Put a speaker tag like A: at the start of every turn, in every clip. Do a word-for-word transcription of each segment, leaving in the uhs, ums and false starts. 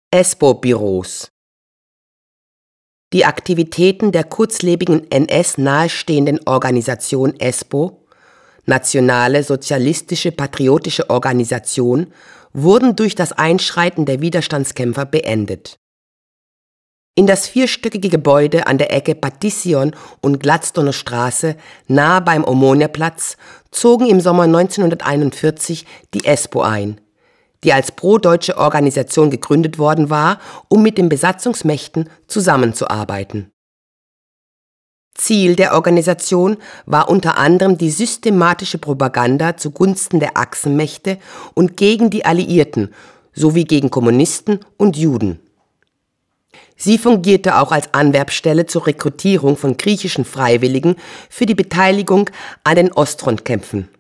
A: Espo-Büros. Die Aktivitäten der kurzlebigen N S nahestehenden Organisation Espo, Nationale Sozialistische Patriotische Organisation, wurden durch das Einschreiten der Widerstandskämpfer beendet. In das vierstöckige Gebäude an der Ecke Patission und Gladstoner Straße, nahe beim Omoniaplatz, zogen im Sommer neunzehnhunderteinundvierzig die Espo ein, die als pro-deutsche Organisation gegründet worden war, um mit den Besatzungsmächten zusammenzuarbeiten. Ziel der Organisation war unter anderem die systematische Propaganda zugunsten der Achsenmächte und gegen die Alliierten sowie gegen Kommunisten und Juden. Sie fungierte auch als Anwerbstelle zur Rekrutierung von griechischen Freiwilligen für die Beteiligung an den Ostfrontkämpfen.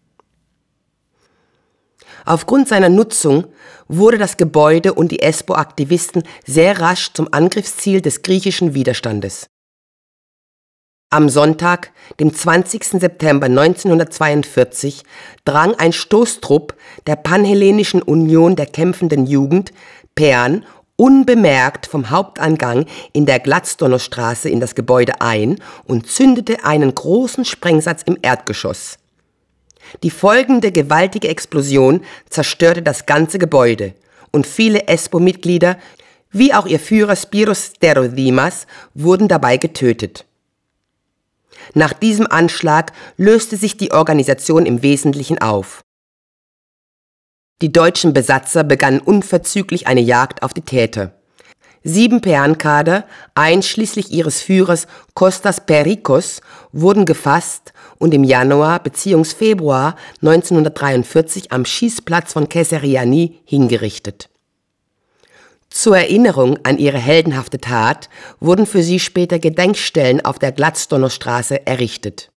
A: Aufgrund seiner Nutzung wurde das Gebäude und die Espo-Aktivisten sehr rasch zum Angriffsziel des griechischen Widerstandes. Am Sonntag, dem zwanzigsten September neunzehnhundertzweiundvierzig, drang ein Stoßtrupp der Panhellenischen Union der kämpfenden Jugend, P E A N, unbemerkt vom Haupteingang in der Gladstoner Straße in das Gebäude ein und zündete einen großen Sprengsatz im Erdgeschoss. Die folgende gewaltige Explosion zerstörte das ganze Gebäude und viele Espo-Mitglieder, wie auch ihr Führer Spiros Steroidimas, wurden dabei getötet. Nach diesem Anschlag löste sich die Organisation im Wesentlichen auf. Die deutschen Besatzer begannen unverzüglich eine Jagd auf die Täter. Sieben P E A N-Kader, einschließlich ihres Führers Kostas Perikos, wurden gefasst und im Januar bzw. Februar neunzehnhundertdreiundvierzig am Schießplatz von Keserriani hingerichtet. Zur Erinnerung an ihre heldenhafte Tat wurden für sie später Gedenkstellen auf der Gladstoner Straße errichtet.